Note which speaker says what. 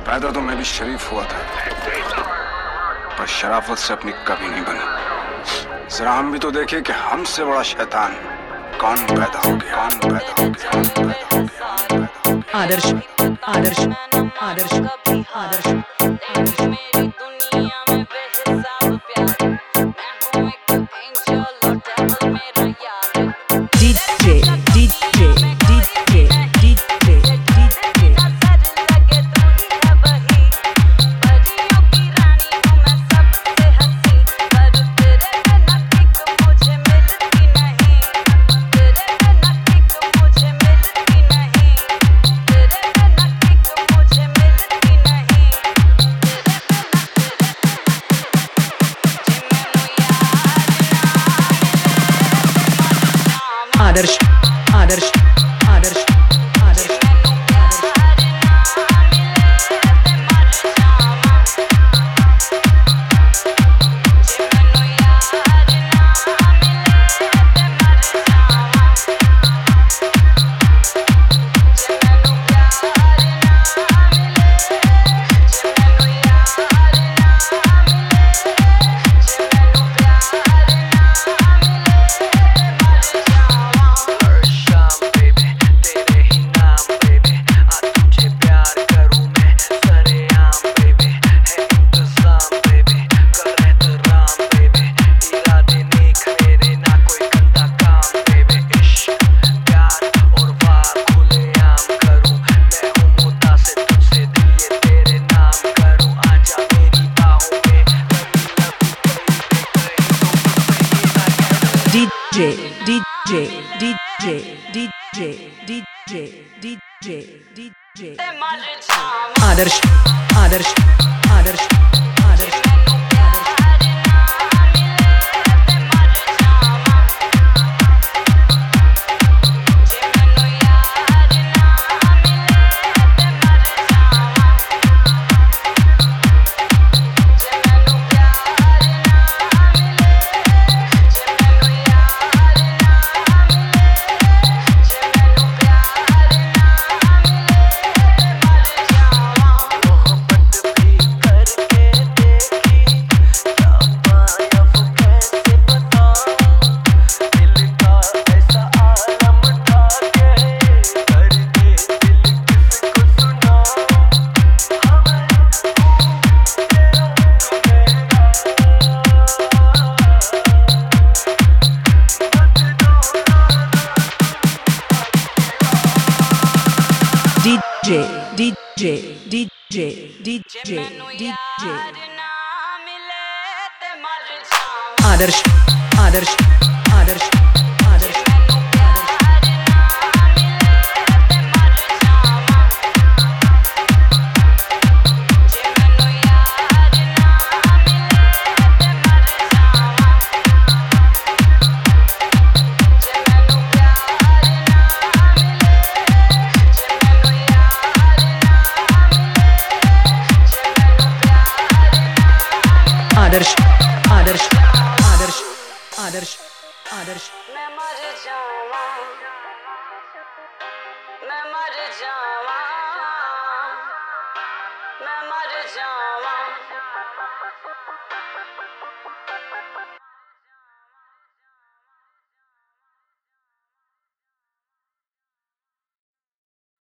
Speaker 1: पैदा तो मैं भी शरीफ हुआ था, पर शराफत से अपनी कभी नहीं बनी। जरा हम भी तो देखे कि हमसे बड़ा शैतान कौन पैदा हो गया, कौन पैदा हो गया, कौन पैदा हो गया।
Speaker 2: आदर्श आदर्श आदर्श आदर्श आदर्श मेरी दुनिया में बेहिसाब प्यार, मैं हूँ एक एंजल और डेविल मेरा यार। DJ DJ DJ DJ DJ नजर लगे तू ही है वही, परियों की रानी हूँ मैं सबसे हंसी, पर तेरे बिना किक मुझे मिलती नहीं, तेरे बिना किक मुझे मिलती नहीं, तेरे बिना किक मुझे मिलती नहीं, आदर्श आदर्श आदर्श आदर्श DJ DJ DJ DJ DJ DJ DJ आदर्श आदर्श आदर्श आदर्श DJ DJ DJ DJ DJ आदर्श आदर्श आदर्श आदर्श आदर्श आदर्श आदर्श आदर्श आदर्श मैं मर जाऊं।